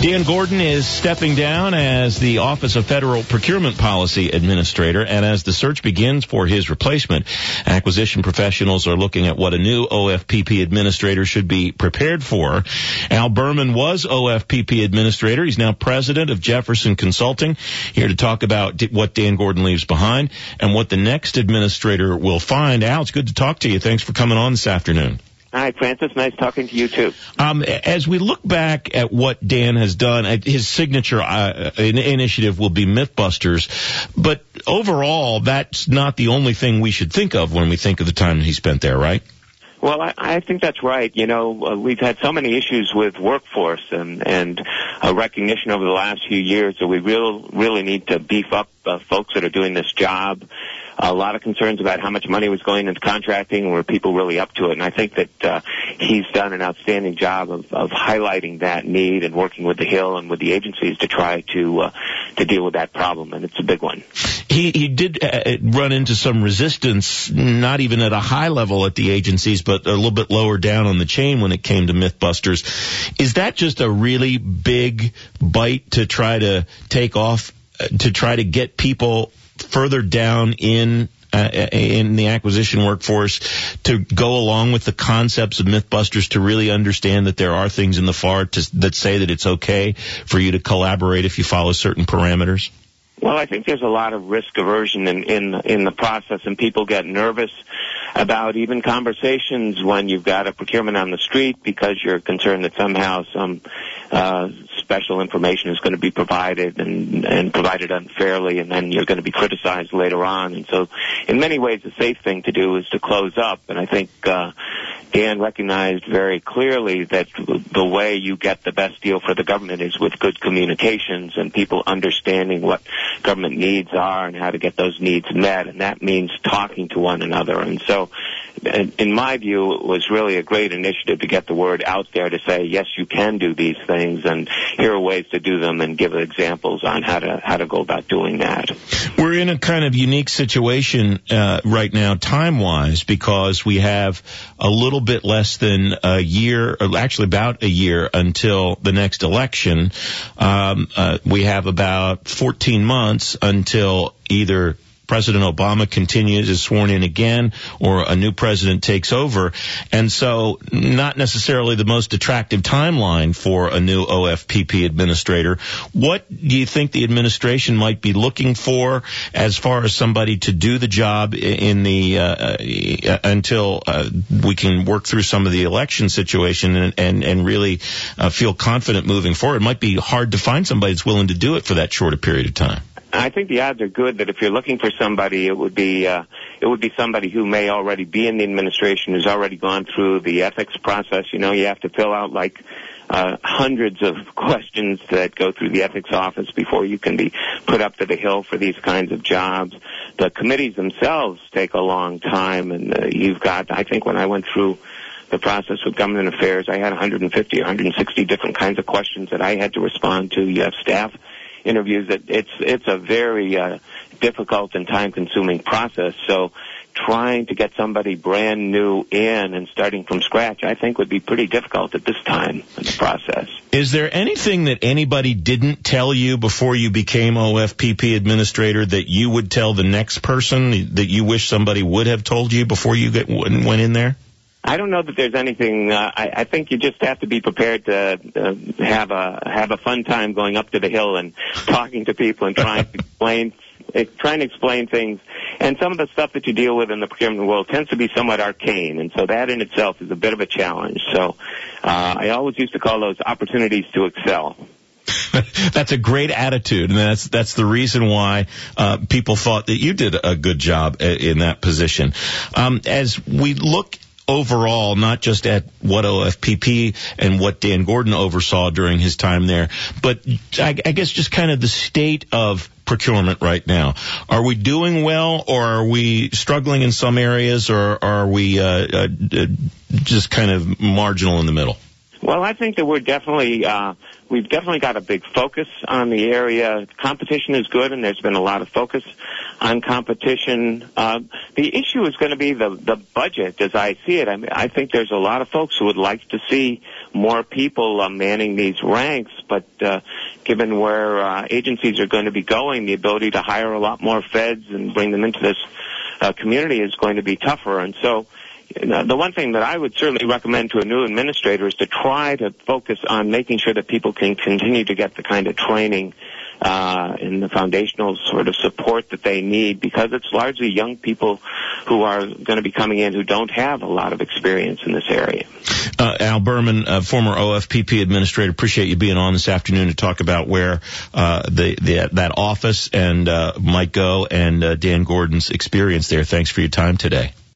Dan Gordon is stepping down as the Office of Federal Procurement Policy Administrator, and as the search begins for his replacement, acquisition professionals are looking at what a new OFPP administrator should be prepared for. Al Berman was OFPP administrator. He's now president of Jefferson Consulting, here to talk about what Dan Gordon leaves behind and what the next administrator will find. Al, it's good to talk to you. Thanks for coming on this afternoon. Hi, Francis. Nice talking to you, too. As we look back at what Dan has done, his signature initiative will be Mythbusters, but overall, that's not the only thing we should think of when we think of the time he spent there, right? Well, I think that's right. You know, we've had so many issues with workforce and recognition over the last few years that we really need to beef up folks that are doing this job. A lot of concerns about how much money was going into contracting, and were people really up to it. And I think that he's done an outstanding job of highlighting that need and working with the Hill and with the agencies to try to deal with that problem, and it's a big one. He did run into some resistance, not even at a high level at the agencies, but a little bit lower down on the chain when it came to Mythbusters. Is that just a really big bite to try to take off, to try to get people further down in the acquisition workforce to go along with the concepts of Mythbusters, to really understand that there are things in the FAR that say that it's okay for you to collaborate if you follow certain parameters? Well, I think there's a lot of risk aversion in the process, and people get nervous about even conversations when you've got a procurement on the street because you're concerned that somehow some special information is going to be provided and provided unfairly, and then you're going to be criticized later on. And so in many ways, the safe thing to do is to close up. And I think Dan recognized very clearly that the way you get the best deal for the government is with good communications and people understanding what government needs are and how to get those needs met, and that means talking to one another. And so, in my view, it was really a great initiative to get the word out there to say, yes, you can do these things, and here are ways to do them, and give examples on how to go about doing that. We're in a kind of unique situation right now, time-wise, because we have a little bit less than a year, or actually about a year, until the next election. We have about 14 months until either President Obama continues, is sworn in again, or a new president takes over. And so not necessarily the most attractive timeline for a new OFPP administrator. What do you think the administration might be looking for as far as somebody to do the job in the until we can work through some of the election situation and really feel confident moving forward? It might be hard to find somebody that's willing to do it for that short a period of time. I think the odds are good that if you're looking for somebody, it would be somebody who may already be in the administration, who's already gone through the ethics process. You know, you have to fill out like hundreds of questions that go through the ethics office before you can be put up to the Hill for these kinds of jobs. The committees themselves take a long time, and you've got, I think when I went through the process with government affairs, I had 150 or 160 different kinds of questions that I had to respond to. You have staff interviews. That it's a very difficult and time-consuming process. So trying to get somebody brand new in and starting from scratch, I think, would be pretty difficult at this time in the process. Is there anything that anybody didn't tell you before you became OFPP administrator that you would tell the next person that you wish somebody would have told you before you went in there? I don't know that there's anything. I think you just have to be prepared to have a fun time going up to the Hill and talking to people and trying to explain things. And some of the stuff that you deal with in the procurement world tends to be somewhat arcane, and so that in itself is a bit of a challenge. So I always used to call those opportunities to excel. That's a great attitude, and that's the reason why people thought that you did a good job in that position. As we look overall, not just at what OFPP and what Dan Gordon oversaw during his time there, but I guess just kind of the state of procurement right now. Are we doing well, or are we struggling in some areas, or are we just kind of marginal in the middle? Well, I think that we've definitely got a big focus on the area. Competition is good, and there's been a lot of focus on competition. The issue is going to be the budget, as I see it. I mean, I think there's a lot of folks who would like to see more people manning these ranks, but given where agencies are going to be going, the ability to hire a lot more feds and bring them into this community is going to be tougher. And so the one thing that I would certainly recommend to a new administrator is to try to focus on making sure that people can continue to get the kind of training and the foundational sort of support that they need, because it's largely young people who are going to be coming in who don't have a lot of experience in this area. Al Berman, former OFPP administrator, appreciate you being on this afternoon to talk about where that office and might go, and Dan Gordon's experience there. Thanks for your time today.